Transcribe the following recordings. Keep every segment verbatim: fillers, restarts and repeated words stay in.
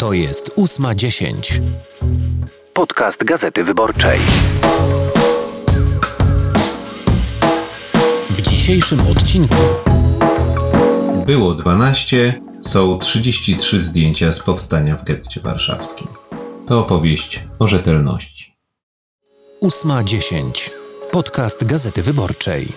To jest ósma dziesięć. Podcast Gazety Wyborczej. W dzisiejszym odcinku było dwanaście, są trzydzieści trzy zdjęcia z powstania w getcie warszawskim. To opowieść o rzetelności. ósma dziesięć. Podcast Gazety Wyborczej.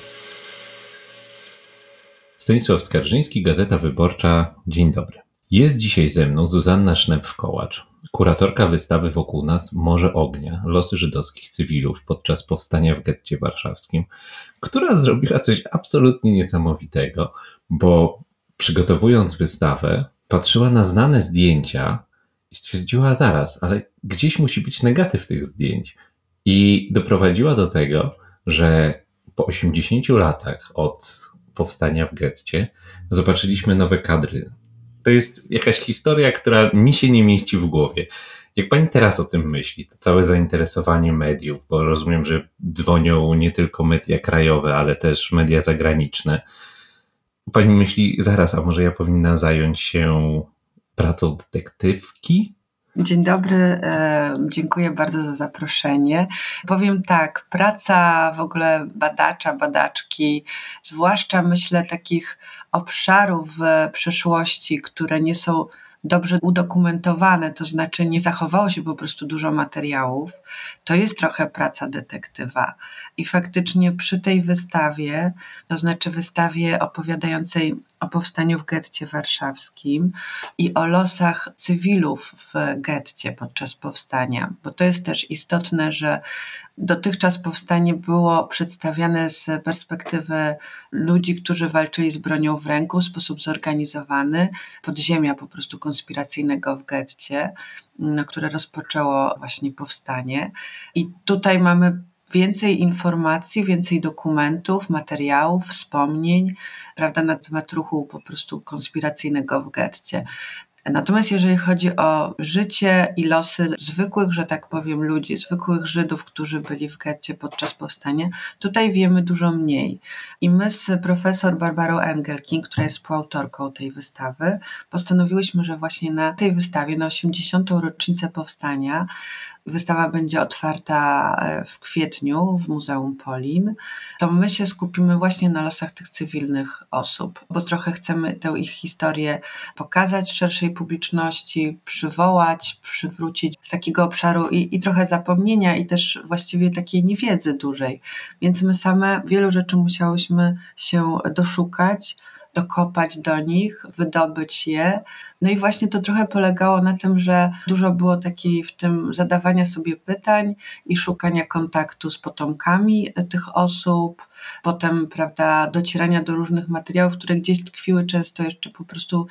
Stanisław Skarżyński, Gazeta Wyborcza. Dzień dobry. Jest dzisiaj ze mną Zuzanna Sznep-Kołacz, kuratorka wystawy Wokół nas Morze Ognia, losy żydowskich cywilów podczas powstania w getcie warszawskim, która zrobiła coś absolutnie niesamowitego, bo przygotowując wystawę, patrzyła na znane zdjęcia i stwierdziła zaraz, ale gdzieś musi być negatyw tych zdjęć. I doprowadziła do tego, że po osiemdziesięciu latach od powstania w getcie zobaczyliśmy nowe kadry. To jest jakaś historia, która mi się nie mieści w głowie. Jak pani teraz o tym myśli, to całe zainteresowanie mediów, bo rozumiem, że dzwonią nie tylko media krajowe, ale też media zagraniczne. Pani myśli, zaraz, a może ja powinnam zająć się pracą detektywki? Dzień dobry, dziękuję bardzo za zaproszenie. Powiem tak, praca w ogóle badacza, badaczki, zwłaszcza myślę takich obszarów w przeszłości, które nie są dobrze udokumentowane, to znaczy nie zachowało się po prostu dużo materiałów, to jest trochę praca detektywa. I faktycznie przy tej wystawie, to znaczy wystawie opowiadającej o powstaniu w getcie warszawskim i o losach cywilów w getcie podczas powstania, bo to jest też istotne, że dotychczas powstanie było przedstawiane z perspektywy ludzi, którzy walczyli z bronią w ręku w sposób zorganizowany, podziemia po prostu konspiracyjnego w getcie, które rozpoczęło właśnie powstanie. I tutaj mamy więcej informacji, więcej dokumentów, materiałów, wspomnień, prawda, na temat ruchu po prostu konspiracyjnego w getcie. Natomiast jeżeli chodzi o życie i losy zwykłych, że tak powiem, ludzi, zwykłych Żydów, którzy byli w getcie podczas powstania, tutaj wiemy dużo mniej. I my z profesor Barbarą Engelking, która jest współautorką tej wystawy, postanowiłyśmy, że właśnie na tej wystawie, na osiemdziesiątą rocznicę powstania, wystawa będzie otwarta w kwietniu w Muzeum Polin, to my się skupimy właśnie na losach tych cywilnych osób, bo trochę chcemy tę ich historię pokazać szerszej publiczności, przywołać, przywrócić z takiego obszaru i, i trochę zapomnienia i też właściwie takiej niewiedzy dużej. Więc my same wielu rzeczy musiałyśmy się doszukać, dokopać do nich, wydobyć je. No i właśnie to trochę polegało na tym, że dużo było takiej w tym zadawania sobie pytań i szukania kontaktu z potomkami tych osób, potem, prawda, docierania do różnych materiałów, które gdzieś tkwiły często jeszcze po prostu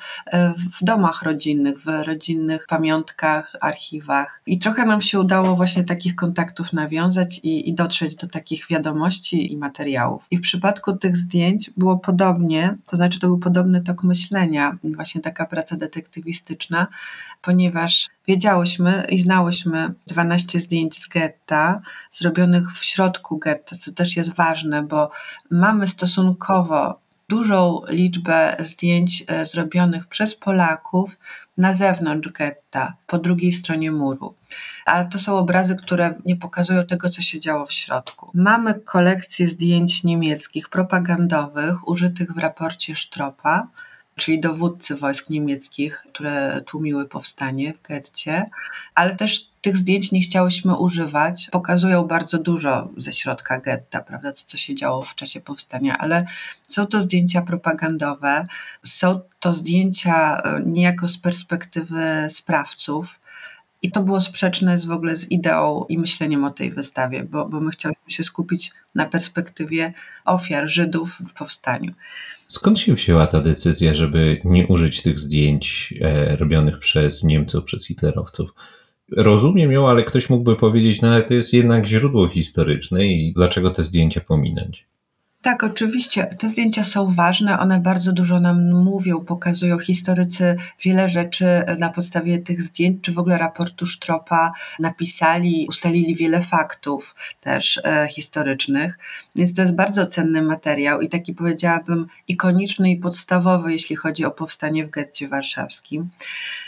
w domach rodzinnych, w rodzinnych pamiątkach, archiwach. I trochę nam się udało właśnie takich kontaktów nawiązać i, i dotrzeć do takich wiadomości i materiałów. I w przypadku tych zdjęć było podobnie, to znaczy to był podobny tok myślenia, właśnie taka praca detektywistyczna, ponieważ wiedziałyśmy i znałyśmy dwanaście zdjęć z getta, zrobionych w środku getta, co też jest ważne, bo mamy stosunkowo dużą liczbę zdjęć zrobionych przez Polaków na zewnątrz getta, po drugiej stronie muru. A to są obrazy, które nie pokazują tego, co się działo w środku. Mamy kolekcję zdjęć niemieckich, propagandowych, użytych w raporcie Stropa, czyli dowódcy wojsk niemieckich, które tłumiły powstanie w getcie, ale też tych zdjęć nie chciałyśmy używać. Pokazują bardzo dużo ze środka getta, prawda, to co się działo w czasie powstania, ale są to zdjęcia propagandowe, są to zdjęcia niejako z perspektywy sprawców. I to było sprzeczne z w ogóle z ideą i myśleniem o tej wystawie, bo, bo my chciałyśmy się skupić na perspektywie ofiar Żydów w powstaniu. Skąd się wzięła ta decyzja, żeby nie użyć tych zdjęć e, robionych przez Niemców, przez hitlerowców? Rozumiem ją, ale ktoś mógłby powiedzieć, no ale to jest jednak źródło historyczne i dlaczego te zdjęcia pominąć? Tak, oczywiście. Te zdjęcia są ważne, one bardzo dużo nam mówią, pokazują. Historycy wiele rzeczy na podstawie tych zdjęć, czy w ogóle raportu Stropa napisali, ustalili wiele faktów też e, historycznych, więc to jest bardzo cenny materiał i taki, powiedziałabym, ikoniczny i podstawowy, jeśli chodzi o powstanie w getcie warszawskim.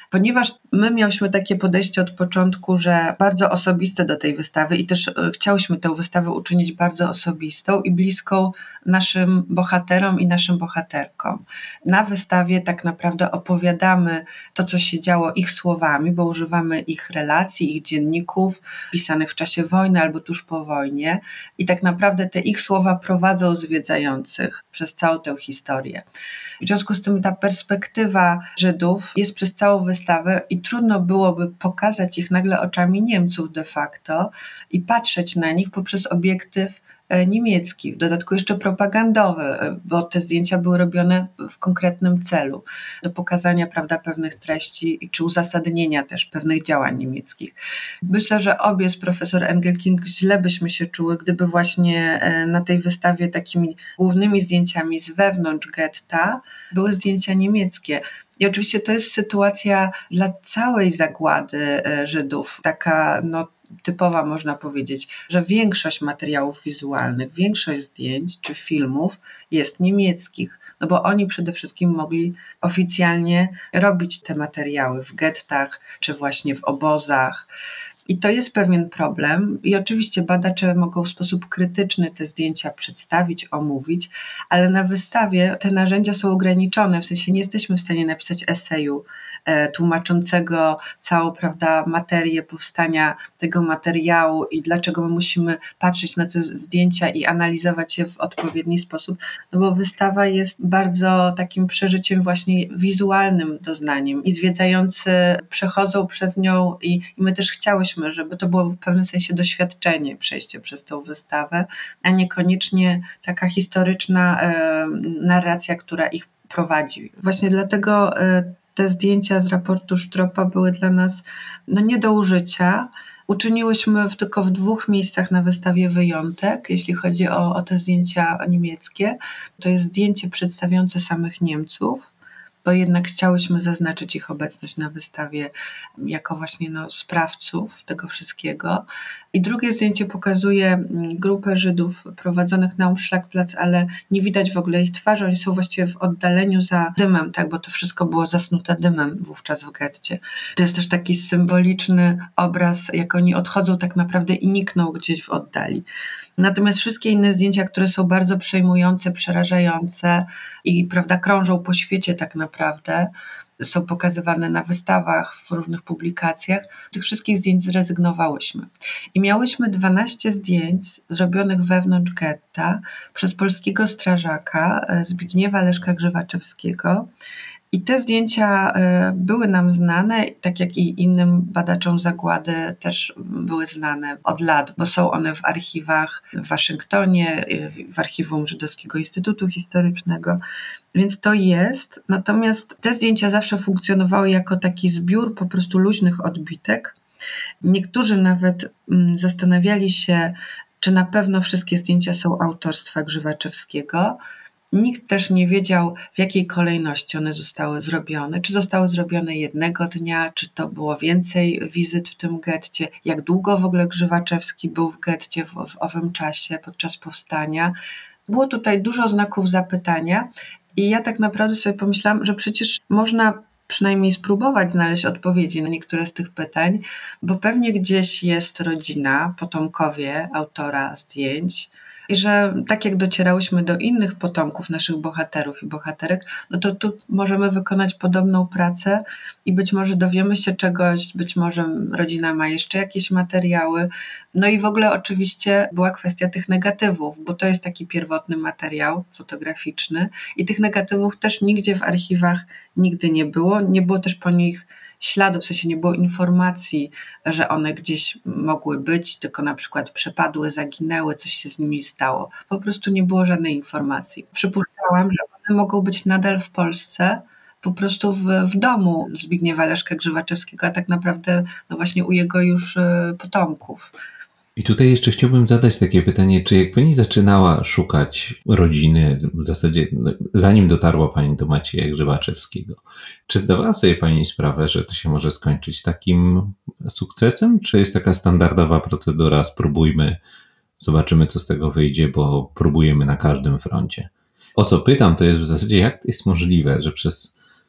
Ponieważ my miałyśmy takie podejście od początku, że bardzo osobiste do tej wystawy i też chciałyśmy tę wystawę uczynić bardzo osobistą i bliską naszym bohaterom i naszym bohaterkom. Na wystawie tak naprawdę opowiadamy to, co się działo ich słowami, bo używamy ich relacji, ich dzienników pisanych w czasie wojny albo tuż po wojnie i tak naprawdę te ich słowa prowadzą zwiedzających przez całą tę historię. W związku z tym ta perspektywa Żydów jest przez całą wystawę i trudno byłoby pokazać ich nagle oczami Niemców de facto i patrzeć na nich poprzez obiektyw niemiecki, w dodatku jeszcze propagandowy, bo te zdjęcia były robione w konkretnym celu, do pokazania, prawda, pewnych treści czy uzasadnienia też pewnych działań niemieckich. Myślę, że obie z profesor Engelking źle byśmy się czuły, gdyby właśnie na tej wystawie takimi głównymi zdjęciami z wewnątrz getta były zdjęcia niemieckie. I oczywiście to jest sytuacja dla całej zagłady Żydów, taka no typowa można powiedzieć, że większość materiałów wizualnych, większość zdjęć czy filmów jest niemieckich, no bo oni przede wszystkim mogli oficjalnie robić te materiały w gettach czy właśnie w obozach. I to jest pewien problem i oczywiście badacze mogą w sposób krytyczny te zdjęcia przedstawić, omówić, ale na wystawie te narzędzia są ograniczone, w sensie nie jesteśmy w stanie napisać eseju e, tłumaczącego całą, prawda, materię powstania tego materiału i dlaczego my musimy patrzeć na te zdjęcia i analizować je w odpowiedni sposób, no bo wystawa jest bardzo takim przeżyciem właśnie wizualnym doznaniem i zwiedzający przechodzą przez nią i, i my też chciałyśmy, żeby to było w pewnym sensie doświadczenie, przejście przez tą wystawę, a niekoniecznie taka historyczna e, narracja, która ich prowadzi. Właśnie dlatego e, te zdjęcia z raportu Sztropa były dla nas no, nie do użycia. Uczyniłyśmy w, tylko w dwóch miejscach na wystawie wyjątek, jeśli chodzi o, o te zdjęcia niemieckie. To jest zdjęcie przedstawiające samych Niemców, bo jednak chciałyśmy zaznaczyć ich obecność na wystawie jako właśnie no, sprawców tego wszystkiego. I drugie zdjęcie pokazuje grupę Żydów prowadzonych na Umschlagplatz, ale nie widać w ogóle ich twarzy, oni są właściwie w oddaleniu za dymem, tak, bo to wszystko było zasnute dymem wówczas w getcie. To jest też taki symboliczny obraz, jak oni odchodzą tak naprawdę i nikną gdzieś w oddali. Natomiast wszystkie inne zdjęcia, które są bardzo przejmujące, przerażające i, prawda, krążą po świecie tak naprawdę, są pokazywane na wystawach, w różnych publikacjach, tych wszystkich zdjęć zrezygnowałyśmy. I miałyśmy dwanaście zdjęć zrobionych wewnątrz getta przez polskiego strażaka Zbigniewa Leszka Grzywaczewskiego. I te zdjęcia były nam znane, tak jak i innym badaczom zagłady też były znane od lat, bo są one w archiwach w Waszyngtonie, w archiwum Żydowskiego Instytutu Historycznego, więc to jest. Natomiast te zdjęcia zawsze funkcjonowały jako taki zbiór po prostu luźnych odbitek. Niektórzy nawet zastanawiali się, czy na pewno wszystkie zdjęcia są autorstwa Grzywaczewskiego. Nikt też nie wiedział, w jakiej kolejności one zostały zrobione. Czy zostały zrobione jednego dnia, czy to było więcej wizyt w tym getcie, jak długo w ogóle Grzywaczewski był w getcie w, w owym czasie, podczas powstania. Było tutaj dużo znaków zapytania i ja tak naprawdę sobie pomyślałam, że przecież można przynajmniej spróbować znaleźć odpowiedzi na niektóre z tych pytań, bo pewnie gdzieś jest rodzina, potomkowie autora zdjęć, i że tak jak docierałyśmy do innych potomków naszych bohaterów i bohaterek, no to tu możemy wykonać podobną pracę i być może dowiemy się czegoś, być może rodzina ma jeszcze jakieś materiały. No i w ogóle oczywiście była kwestia tych negatywów, bo to jest taki pierwotny materiał fotograficzny i tych negatywów też nigdzie w archiwach nigdy nie było. Nie było też po nich śladów, w sensie nie było informacji, że one gdzieś mogły być, tylko na przykład przepadły, zaginęły, coś się z nimi stało. Po prostu nie było żadnej informacji. Przypuszczałam, że one mogą być nadal w Polsce, po prostu w, w domu Zbigniewa Leszka Grzywaczewskiego, a tak naprawdę no właśnie u jego już potomków. I tutaj jeszcze chciałbym zadać takie pytanie, czy jak pani zaczynała szukać rodziny, w zasadzie zanim dotarła pani do Macieja Grzywaczewskiego, czy zdawała sobie pani sprawę, że to się może skończyć takim sukcesem, czy jest taka standardowa procedura, spróbujmy, zobaczymy co z tego wyjdzie, bo próbujemy na każdym froncie? O co pytam, to jest w zasadzie jak to jest możliwe, że przez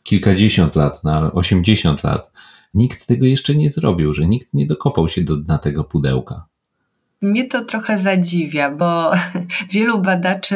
kilkadziesiąt lat, na osiemdziesiąt lat, nikt tego jeszcze nie zrobił, że nikt nie dokopał się do dna tego pudełka. Mnie to trochę zadziwia, bo wielu badaczy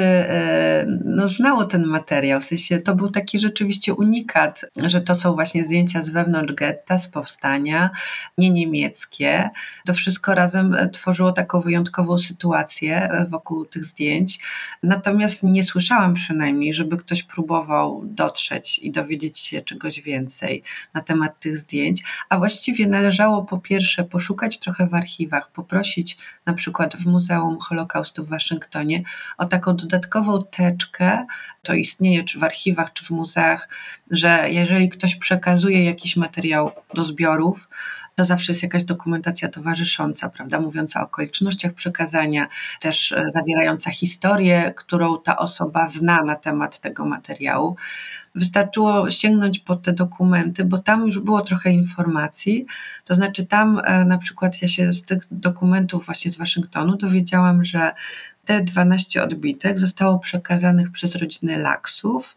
no, znało ten materiał. W sensie to był taki rzeczywiście unikat, że to są właśnie zdjęcia z wewnątrz getta, z powstania, nie niemieckie. To wszystko razem tworzyło taką wyjątkową sytuację wokół tych zdjęć. Natomiast nie słyszałam przynajmniej, żeby ktoś próbował dotrzeć i dowiedzieć się czegoś więcej na temat tych zdjęć. A właściwie należało po pierwsze poszukać trochę w archiwach, poprosić na przykład w Muzeum Holokaustu w Waszyngtonie o taką dodatkową teczkę, to istnieje czy w archiwach, czy w muzeach, że jeżeli ktoś przekazuje jakiś materiał do zbiorów, to zawsze jest jakaś dokumentacja towarzysząca, prawda, mówiąca o okolicznościach przekazania, też zawierająca historię, którą ta osoba zna na temat tego materiału. Wystarczyło sięgnąć po te dokumenty, bo tam już było trochę informacji, to znaczy tam na przykład ja się z tych dokumentów właśnie z Waszyngtonu dowiedziałam, że te dwanaście odbitek zostało przekazanych przez rodzinę Laksów.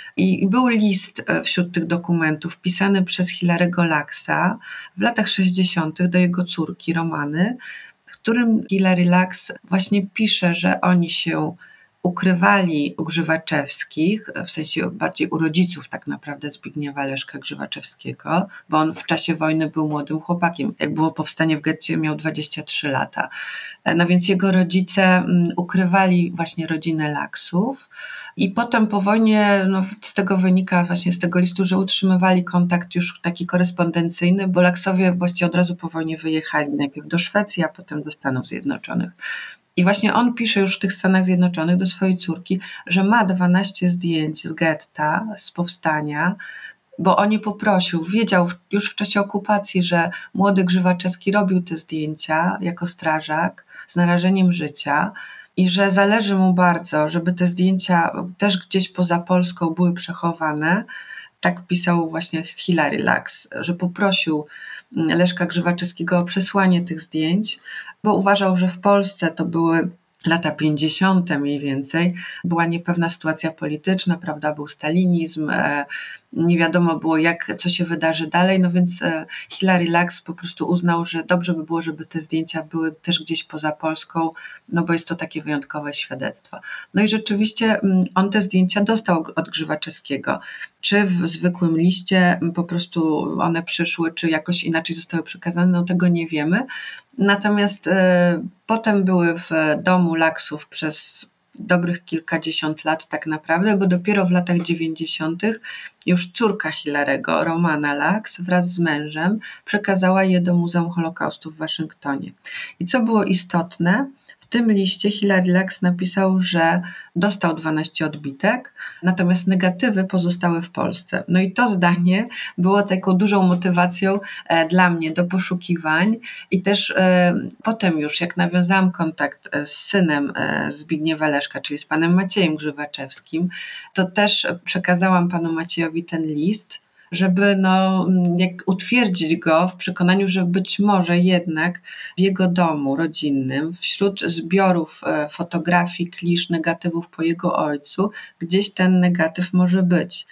I był list wśród tych dokumentów pisany przez Hilary'ego Laksa w latach sześćdziesiątych do jego córki Romany, w którym Hilary Laks właśnie pisze, że oni się ukrywali u Grzywaczewskich, w sensie bardziej u rodziców tak naprawdę Zbigniewa Leszka Grzywaczewskiego, bo on w czasie wojny był młodym chłopakiem. Jak było powstanie w getcie, miał dwadzieścia trzy lata. No więc jego rodzice ukrywali właśnie rodzinę Laksów i potem po wojnie, no z tego wynika właśnie z tego listu, że utrzymywali kontakt już taki korespondencyjny, bo Laksowie właściwie od razu po wojnie wyjechali najpierw do Szwecji, a potem do Stanów Zjednoczonych. I właśnie on pisze już w tych Stanach Zjednoczonych do swojej córki, że ma dwanaście zdjęć z getta, z powstania, bo o nie poprosił. Wiedział już w czasie okupacji, że młody Grzywaczewski robił te zdjęcia jako strażak z narażeniem życia i że zależy mu bardzo, żeby te zdjęcia też gdzieś poza Polską były przechowane. Tak pisał właśnie Hilary Laks, że poprosił Leszka Grzywaczewskiego o przesłanie tych zdjęć, bo uważał, że w Polsce to były lata pięćdziesiąte mniej więcej, była niepewna sytuacja polityczna, prawda, był stalinizm, nie wiadomo było jak, co się wydarzy dalej, no więc Hilary Laks po prostu uznał, że dobrze by było, żeby te zdjęcia były też gdzieś poza Polską, no bo jest to takie wyjątkowe świadectwo. No i rzeczywiście on te zdjęcia dostał od Grzywaczewskiego, czy w zwykłym liście po prostu one przyszły, czy jakoś inaczej zostały przekazane, no tego nie wiemy. Natomiast y, potem były w domu Laksów przez dobrych kilkadziesiąt lat tak naprawdę, bo dopiero w latach dziewięćdziesiątych już córka Hilarego, Romana Laks, wraz z mężem przekazała je do Muzeum Holokaustu w Waszyngtonie. I co było istotne, w tym liście Hilary Laks napisał, że dostał dwanaście odbitek, natomiast negatywy pozostały w Polsce. No i to zdanie było taką dużą motywacją e, dla mnie do poszukiwań i też e, potem już jak nawiązałam kontakt z synem e, Zbigniewa Leszka, czyli z panem Maciejem Grzywaczewskim, to też przekazałam panu Maciejowi ten list, żeby no, jak utwierdzić go w przekonaniu, że być może jednak w jego domu rodzinnym, wśród zbiorów fotografii, klisz, negatywów po jego ojcu, gdzieś ten negatyw może być.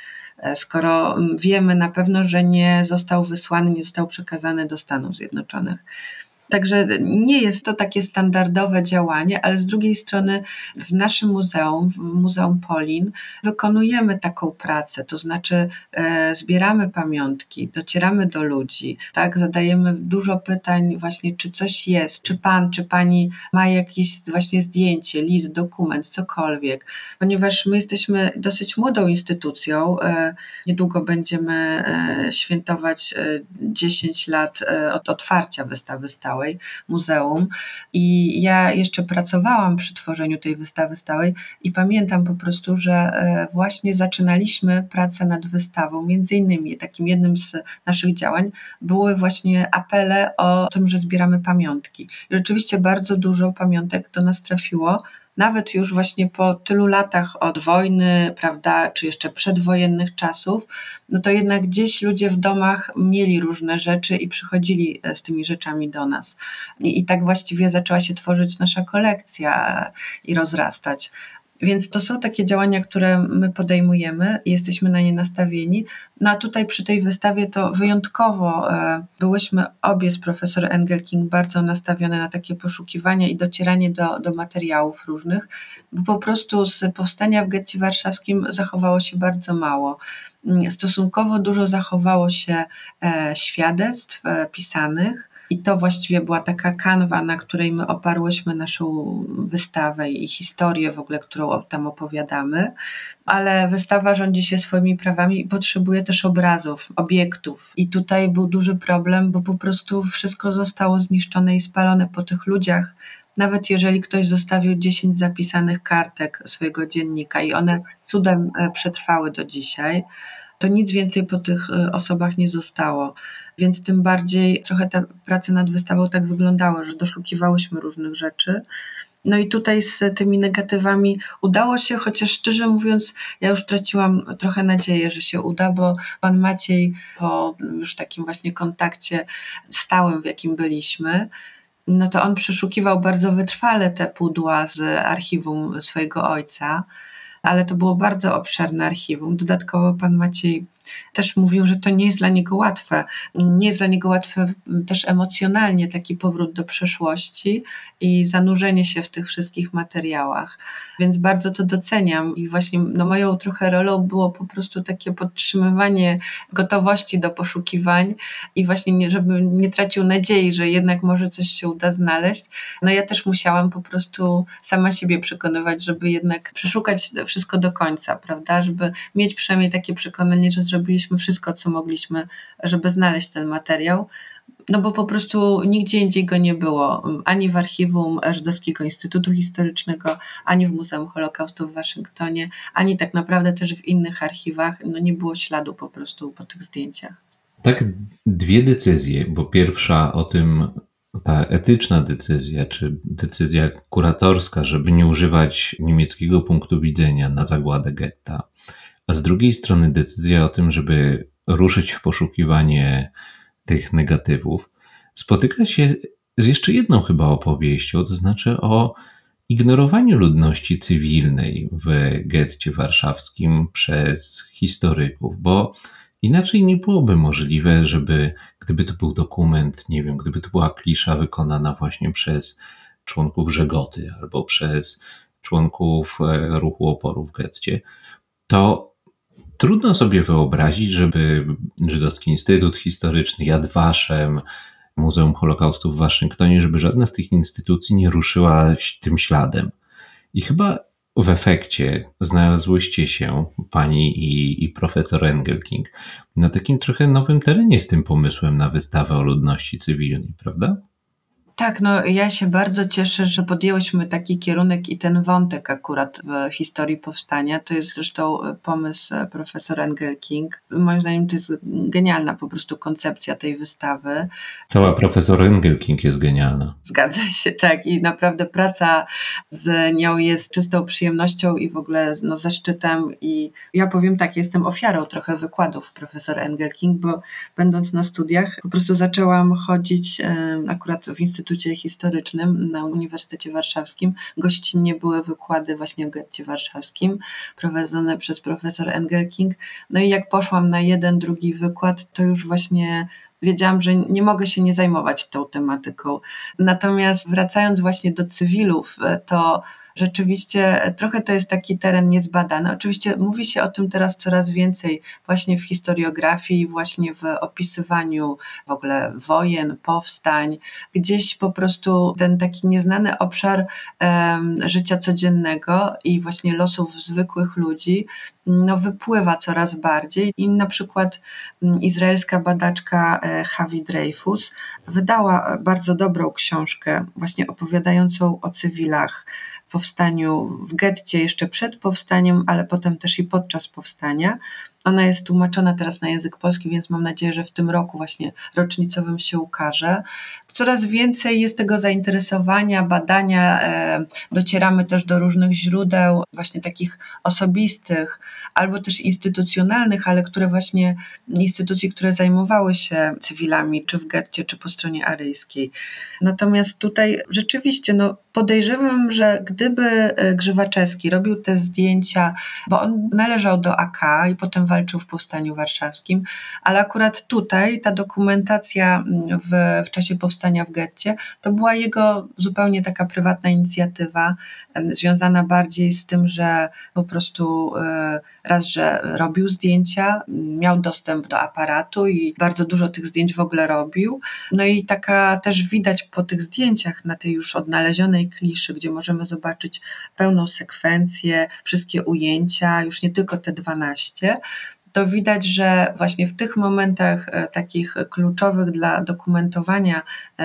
Skoro wiemy na pewno, że nie został wysłany, nie został przekazany do Stanów Zjednoczonych. Także nie jest to takie standardowe działanie, ale z drugiej strony w naszym muzeum, w Muzeum Polin, wykonujemy taką pracę, to znaczy e, zbieramy pamiątki, docieramy do ludzi, tak, zadajemy dużo pytań właśnie, czy coś jest, czy pan, czy pani ma jakieś właśnie zdjęcie, list, dokument, cokolwiek, ponieważ my jesteśmy dosyć młodą instytucją, e, niedługo będziemy e, świętować e, dziesięć lat e, od otwarcia wystawy stałej, muzeum i ja jeszcze pracowałam przy tworzeniu tej wystawy stałej i pamiętam po prostu, że właśnie zaczynaliśmy pracę nad wystawą, między innymi takim jednym z naszych działań były właśnie apele o tym, że zbieramy pamiątki. I rzeczywiście bardzo dużo pamiątek do nas trafiło, nawet już właśnie po tylu latach od wojny, prawda, czy jeszcze przedwojennych czasów, no to jednak gdzieś ludzie w domach mieli różne rzeczy i przychodzili z tymi rzeczami do nas. I, i tak właściwie zaczęła się tworzyć nasza kolekcja i rozrastać. Więc to są takie działania, które my podejmujemy i jesteśmy na nie nastawieni. No a tutaj przy tej wystawie to wyjątkowo e, byłyśmy obie z profesor Engelking bardzo nastawione na takie poszukiwania i docieranie do, do materiałów różnych, bo po prostu z powstania w getcie warszawskim zachowało się bardzo mało. Stosunkowo dużo zachowało się e, świadectw e, pisanych i to właściwie była taka kanwa, na której my oparłyśmy naszą wystawę i historię w ogóle, którą tam opowiadamy, ale wystawa rządzi się swoimi prawami i potrzebuje też obrazów, obiektów i tutaj był duży problem, bo po prostu wszystko zostało zniszczone i spalone po tych ludziach. Nawet jeżeli ktoś zostawił dziesięć zapisanych kartek swojego dziennika i one cudem przetrwały do dzisiaj, to nic więcej po tych osobach nie zostało. Więc tym bardziej trochę te prace nad wystawą tak wyglądały, że doszukiwałyśmy różnych rzeczy. No i tutaj z tymi negatywami udało się, chociaż szczerze mówiąc, ja już traciłam trochę nadzieję, że się uda, bo pan Maciej po już takim właśnie kontakcie stałym, w jakim byliśmy, no to on przeszukiwał bardzo wytrwale te pudła z archiwum swojego ojca, ale to było bardzo obszerne archiwum. Dodatkowo pan Maciej też mówił, że to nie jest dla niego łatwe. Nie jest dla niego łatwe też emocjonalnie taki powrót do przeszłości i zanurzenie się w tych wszystkich materiałach. Więc bardzo to doceniam i właśnie no, moją trochę rolą było po prostu takie podtrzymywanie gotowości do poszukiwań i właśnie nie, żeby nie tracił nadziei, że jednak może coś się uda znaleźć. No ja też musiałam po prostu sama siebie przekonywać, żeby jednak przeszukać wszystko do końca, prawda? Żeby mieć przynajmniej takie przekonanie, że zrobiliśmy wszystko, co mogliśmy, żeby znaleźć ten materiał, no bo po prostu nigdzie indziej go nie było, ani w archiwum Żydowskiego Instytutu Historycznego, ani w Muzeum Holokaustu w Waszyngtonie, ani tak naprawdę też w innych archiwach, no nie było śladu po prostu po tych zdjęciach. Tak, dwie decyzje, bo pierwsza o tym, ta etyczna decyzja, czy decyzja kuratorska, żeby nie używać niemieckiego punktu widzenia na zagładę getta, a z drugiej strony decyzja o tym, żeby ruszyć w poszukiwanie tych negatywów, spotyka się z jeszcze jedną chyba opowieścią, to znaczy o ignorowaniu ludności cywilnej w getcie warszawskim przez historyków, bo inaczej nie byłoby możliwe, żeby, gdyby to był dokument, nie wiem, gdyby to była klisza wykonana właśnie przez członków Żegoty albo przez członków ruchu oporu w getcie, to trudno sobie wyobrazić, żeby Żydowski Instytut Historyczny, Yad Vashem, Muzeum Holokaustu w Waszyngtonie, żeby żadna z tych instytucji nie ruszyła tym śladem. I chyba w efekcie znalazłyście się, pani i, i profesor Engelking, na takim trochę nowym terenie z tym pomysłem na wystawę o ludności cywilnej, prawda? Tak, no ja się bardzo cieszę, że podjęłyśmy taki kierunek i ten wątek akurat w historii powstania. To jest zresztą pomysł profesor Engelking. Moim zdaniem to jest genialna po prostu koncepcja tej wystawy. Cała profesor Engelking jest genialna. Zgadza się, tak. I naprawdę praca z nią jest czystą przyjemnością i w ogóle no, zaszczytem. I ja powiem tak, jestem ofiarą trochę wykładów profesor Engelking, bo będąc na studiach po prostu zaczęłam chodzić e, akurat w Instytucie Historycznym na Uniwersytecie Warszawskim. Gościnnie były wykłady właśnie o getcie warszawskim prowadzone przez profesor Engelking. No i jak poszłam na jeden, drugi wykład, to już właśnie wiedziałam, że nie mogę się nie zajmować tą tematyką. Natomiast wracając właśnie do cywilów, to rzeczywiście trochę to jest taki teren niezbadany. Oczywiście mówi się o tym teraz coraz więcej właśnie w historiografii, właśnie w opisywaniu w ogóle wojen, powstań. Gdzieś po prostu ten taki nieznany obszar um, życia codziennego i właśnie losów zwykłych ludzi no, wypływa coraz bardziej. I na przykład um, izraelska badaczka um, Havi Dreyfus wydała bardzo dobrą książkę właśnie opowiadającą o cywilach, powstaniu w getcie jeszcze przed powstaniem, ale potem też i podczas powstania. Ona jest tłumaczona teraz na język polski, więc mam nadzieję, że w tym roku właśnie rocznicowym się ukaże. Coraz więcej jest tego zainteresowania, badania. Docieramy też do różnych źródeł, właśnie takich osobistych, albo też instytucjonalnych, ale które właśnie instytucji, które zajmowały się cywilami, czy w getcie, czy po stronie aryjskiej. Natomiast tutaj rzeczywiście no, podejrzewam, że gdyby Grzywaczewski robił te zdjęcia, bo on należał do A K i potem walczył w Powstaniu Warszawskim, ale akurat tutaj ta dokumentacja w, w czasie powstania w getcie to była jego zupełnie taka prywatna inicjatywa, związana bardziej z tym, że po prostu raz, że robił zdjęcia, miał dostęp do aparatu i bardzo dużo tych zdjęć w ogóle robił. No i taka też widać po tych zdjęciach na tej już odnalezionej kliszy, gdzie możemy zobaczyć pełną sekwencję, wszystkie ujęcia, już nie tylko te dwanaście, to widać, że właśnie w tych momentach takich kluczowych dla dokumentowania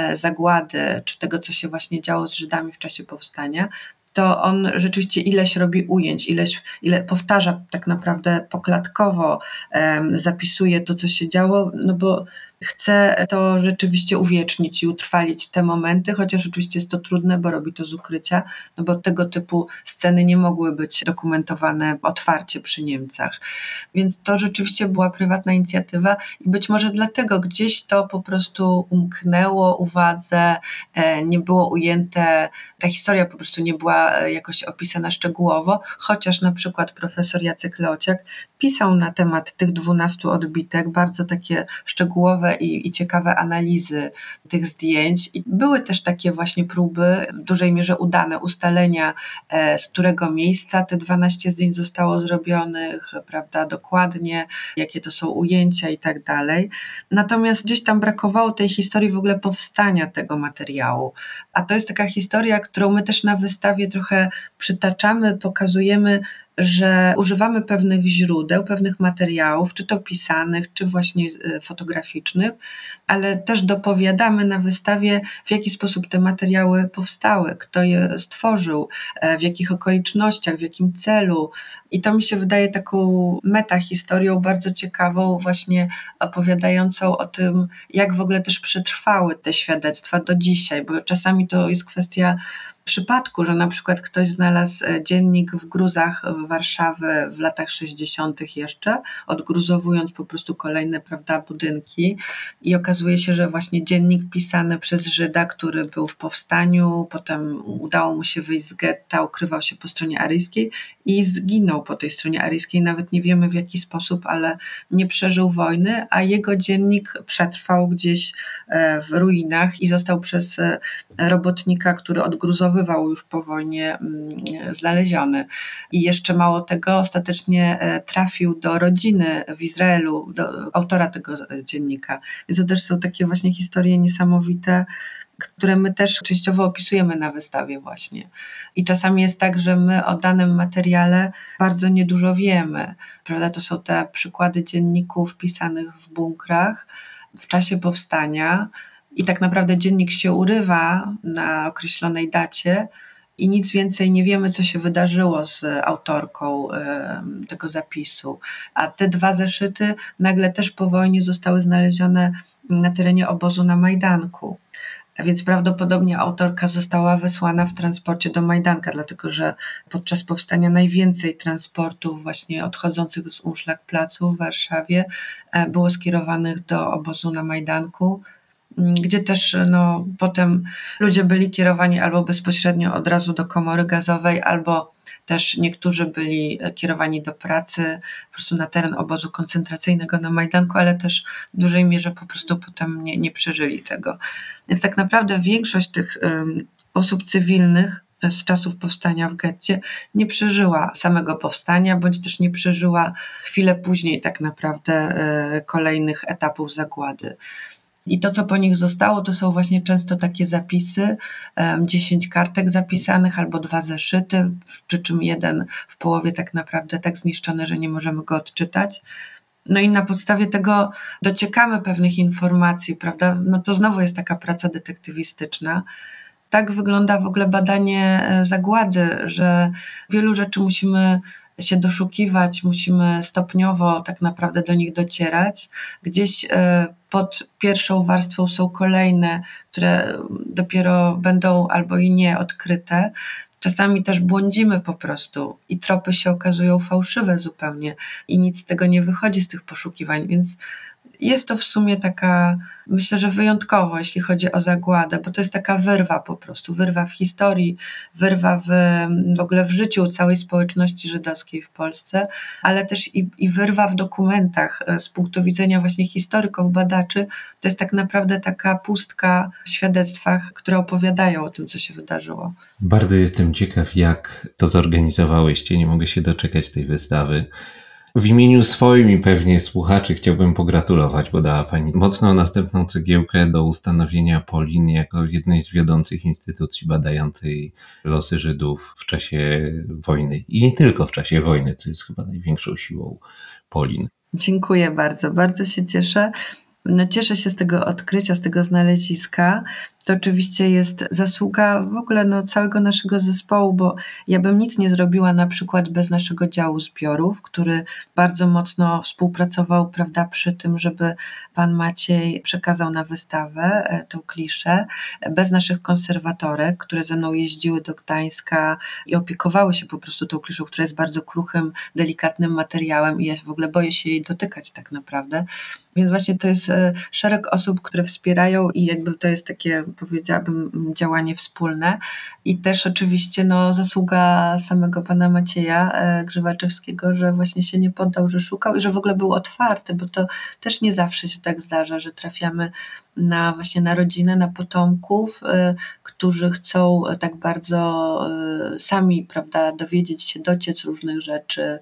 zagłady, czy tego, co się właśnie działo z Żydami w czasie powstania, to on rzeczywiście ileś robi ujęć, ileś, ile powtarza tak naprawdę poklatkowo, um, zapisuje to, co się działo, no bo chce to rzeczywiście uwiecznić i utrwalić te momenty, chociaż oczywiście jest to trudne, bo robi to z ukrycia, no bo tego typu sceny nie mogły być dokumentowane otwarcie przy Niemcach. Więc to rzeczywiście była prywatna inicjatywa i być może dlatego gdzieś to po prostu umknęło uwadze, nie było ujęte, ta historia po prostu nie była jakoś opisana szczegółowo, chociaż na przykład profesor Jacek Leociak pisał na temat tych dwunastu odbitek, bardzo takie szczegółowe i, i ciekawe analizy tych zdjęć. I były też takie właśnie próby, w dużej mierze udane, ustalenia, e, z którego miejsca te dwanaście zdjęć zostało zrobionych, prawda, dokładnie, jakie to są ujęcia i tak dalej. Natomiast gdzieś tam brakowało tej historii w ogóle powstania tego materiału. A to jest taka historia, którą my też na wystawie trochę przytaczamy, pokazujemy, że używamy pewnych źródeł, pewnych materiałów, czy to pisanych, czy właśnie fotograficznych, ale też dopowiadamy na wystawie, w jaki sposób te materiały powstały, kto je stworzył, w jakich okolicznościach, w jakim celu. I to mi się wydaje taką metahistorią bardzo ciekawą, właśnie opowiadającą o tym, jak w ogóle też przetrwały te świadectwa do dzisiaj, bo czasami to jest kwestia przypadku, że na przykład ktoś znalazł dziennik w gruzach Warszawy w latach sześćdziesiątych jeszcze, odgruzowując po prostu kolejne, prawda, budynki i okazuje się, że właśnie dziennik pisany przez Żyda, który był w powstaniu, potem udało mu się wyjść z getta, ukrywał się po stronie aryjskiej i zginął po tej stronie aryjskiej, nawet nie wiemy w jaki sposób, ale nie przeżył wojny, a jego dziennik przetrwał gdzieś w ruinach i został przez robotnika, który odgruzowywał już po wojnie znaleziony. I jeszcze mało tego, ostatecznie trafił do rodziny w Izraelu, do autora tego dziennika. Więc to też są takie właśnie historie niesamowite, które my też częściowo opisujemy na wystawie właśnie. I czasami jest tak, że my o danym materiale bardzo niedużo wiemy. Prawda? To są te przykłady dzienników pisanych w bunkrach w czasie powstania, i tak naprawdę dziennik się urywa na określonej dacie i nic więcej nie wiemy, co się wydarzyło z autorką tego zapisu. A te dwa zeszyty nagle też po wojnie zostały znalezione na terenie obozu na Majdanku. Więc prawdopodobnie autorka została wysłana w transporcie do Majdanka, dlatego że podczas powstania najwięcej transportów właśnie odchodzących z Umszlak-Placu w Warszawie było skierowanych do obozu na Majdanku, gdzie też no, potem ludzie byli kierowani albo bezpośrednio od razu do komory gazowej, albo też niektórzy byli kierowani do pracy po prostu na teren obozu koncentracyjnego na Majdanku, ale też w dużej mierze po prostu potem nie, nie przeżyli tego. Więc tak naprawdę większość tych um, osób cywilnych z czasów powstania w getcie nie przeżyła samego powstania, bądź też nie przeżyła chwilę później tak naprawdę e, kolejnych etapów zagłady. I to, co po nich zostało, to są właśnie często takie zapisy, dziesięć kartek zapisanych albo dwa zeszyty, przy czym jeden w połowie tak naprawdę tak zniszczony, że nie możemy go odczytać. No i na podstawie tego dociekamy pewnych informacji, prawda? No to znowu jest taka praca detektywistyczna. Tak wygląda w ogóle badanie zagłady, że wielu rzeczy musimy się doszukiwać, musimy stopniowo tak naprawdę do nich docierać. Gdzieś pod pierwszą warstwą są kolejne, które dopiero będą albo i nie odkryte. Czasami też błądzimy po prostu i tropy się okazują fałszywe zupełnie i nic z tego nie wychodzi z tych poszukiwań, więc jest to w sumie taka, myślę, że wyjątkowo, jeśli chodzi o zagładę, bo to jest taka wyrwa po prostu, wyrwa w historii, wyrwa w, w ogóle w życiu całej społeczności żydowskiej w Polsce, ale też i, i wyrwa w dokumentach z punktu widzenia właśnie historyków, badaczy. To jest tak naprawdę taka pustka w świadectwach, które opowiadają o tym, co się wydarzyło. Bardzo jestem ciekaw, jak to zorganizowałyście. Nie mogę się doczekać tej wystawy. W imieniu swoim i pewnie słuchaczy chciałbym pogratulować, bo dała Pani mocną następną cegiełkę do ustanowienia Polin jako jednej z wiodących instytucji badającej losy Żydów w czasie wojny. I nie tylko w czasie wojny, co jest chyba największą siłą Polin. Dziękuję bardzo, bardzo się cieszę. No, cieszę się z tego odkrycia, z tego znaleziska. To oczywiście jest zasługa w ogóle no, całego naszego zespołu, bo ja bym nic nie zrobiła na przykład bez naszego działu zbiorów, który bardzo mocno współpracował, prawda, przy tym, żeby pan Maciej przekazał na wystawę tą kliszę. Bez naszych konserwatorek, które ze mną jeździły do Gdańska i opiekowały się po prostu tą kliszą, która jest bardzo kruchym, delikatnym materiałem i ja w ogóle boję się jej dotykać tak naprawdę. Więc właśnie to jest szereg osób, które wspierają i jakby to jest takie, powiedziałabym, działanie wspólne. I też oczywiście no, zasługa samego pana Macieja Grzywaczewskiego, że właśnie się nie poddał, że szukał i że w ogóle był otwarty, bo to też nie zawsze się tak zdarza, że trafiamy na właśnie na rodzinę, na potomków, którzy chcą tak bardzo sami, prawda, dowiedzieć się, dociec różnych rzeczy,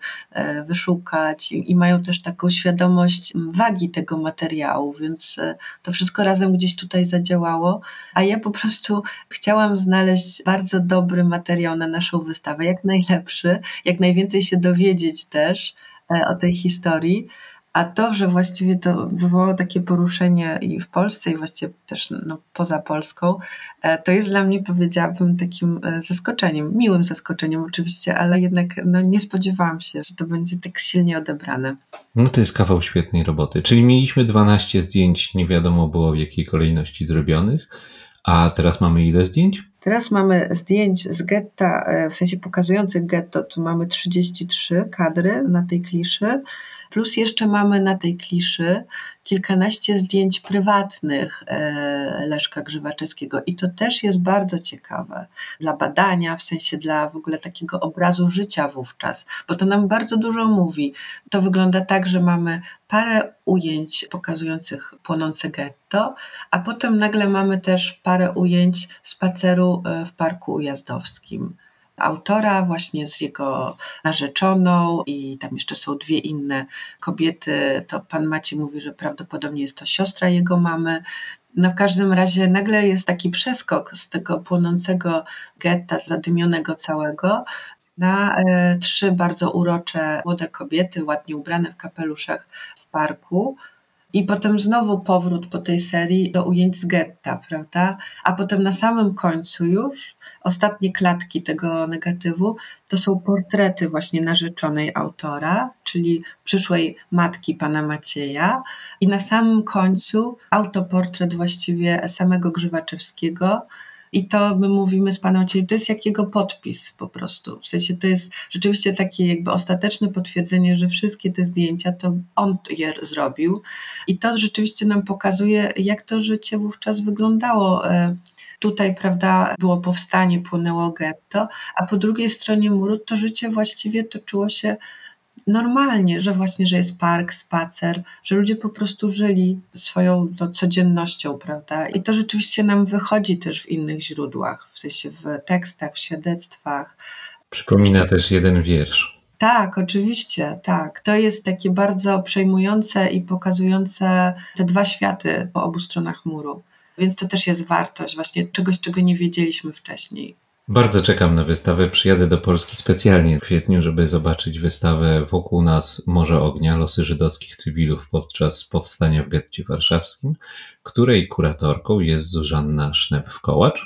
wyszukać i, i mają też taką świadomość wagi tego materiału, więc to wszystko razem gdzieś tutaj zadziałało, a ja po prostu chciałam znaleźć bardzo dobry materiał na naszą wystawę, jak najlepszy, jak najwięcej się dowiedzieć też o tej historii. A to, że właściwie to wywołało takie poruszenie i w Polsce, i właściwie też no, poza Polską, to jest dla mnie, powiedziałabym, takim zaskoczeniem, miłym zaskoczeniem oczywiście, ale jednak no, nie spodziewałam się, że to będzie tak silnie odebrane. No to jest kawał świetnej roboty. Czyli mieliśmy dwanaście zdjęć, nie wiadomo było w jakiej kolejności zrobionych, a teraz mamy ile zdjęć? Teraz mamy zdjęć z getta, w sensie pokazujących getto, tu mamy trzydzieści trzy kadry na tej kliszy, plus jeszcze mamy na tej kliszy kilkanaście zdjęć prywatnych Leszka Grzywaczewskiego i to też jest bardzo ciekawe dla badania, w sensie dla w ogóle takiego obrazu życia wówczas, bo to nam bardzo dużo mówi. To wygląda tak, że mamy parę ujęć pokazujących płonące getto, a potem nagle mamy też parę ujęć spaceru w Parku Ujazdowskim. Autora właśnie z jego narzeczoną i tam jeszcze są dwie inne kobiety, to pan Maciej mówi, że prawdopodobnie jest to siostra jego mamy. No w każdym razie nagle jest taki przeskok z tego płonącego getta, zadymionego całego, na e, trzy bardzo urocze młode kobiety, ładnie ubrane w kapeluszach w parku. I potem znowu powrót po tej serii do ujęć z getta, prawda? A potem na samym końcu już, ostatnie klatki tego negatywu, to są portrety właśnie narzeczonej autora, czyli przyszłej matki pana Macieja. I na samym końcu autoportret właściwie samego Grzywaczewskiego. I to my mówimy z panem Maciejem, to jest jak jego podpis po prostu. W sensie to jest rzeczywiście takie jakby ostateczne potwierdzenie, że wszystkie te zdjęcia to on je zrobił. I to rzeczywiście nam pokazuje, jak to życie wówczas wyglądało. Tutaj, prawda, było powstanie, płonęło getto, a po drugiej stronie muru to życie właściwie toczyło się normalnie, że właśnie, że jest park, spacer, że ludzie po prostu żyli swoją to, codziennością, prawda? I to rzeczywiście nam wychodzi też w innych źródłach, w sensie w tekstach, w świadectwach. Przypomina też jeden wiersz. Tak, oczywiście, tak. To jest takie bardzo przejmujące i pokazujące te dwa światy po obu stronach muru. Więc to też jest wartość właśnie czegoś, czego nie wiedzieliśmy wcześniej. Bardzo czekam na wystawę. Przyjadę do Polski specjalnie w kwietniu, żeby zobaczyć wystawę Wokół nas Morze Ognia, losy żydowskich cywilów podczas powstania w getcie warszawskim, której kuratorką jest Zuzanna Sznepf-Kołacz.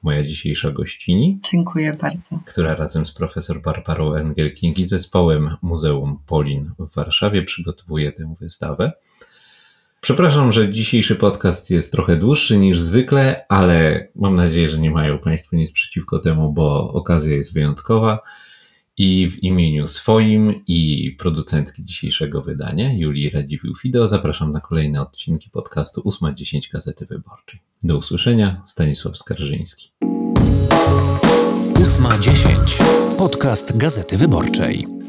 moja dzisiejsza gościni. Dziękuję bardzo. Która razem z profesor Barbarą Engelking i zespołem Muzeum Polin w Warszawie przygotowuje tę wystawę. Przepraszam, że dzisiejszy podcast jest trochę dłuższy niż zwykle, ale mam nadzieję, że nie mają Państwo nic przeciwko temu, bo okazja jest wyjątkowa. I w imieniu swoim i producentki dzisiejszego wydania, Julii Radziwiłł-Fido, zapraszam na kolejne odcinki podcastu ósma dziesięć Gazety Wyborczej. Do usłyszenia, Stanisław Skarżyński. ósma dziesięć. Podcast Gazety Wyborczej.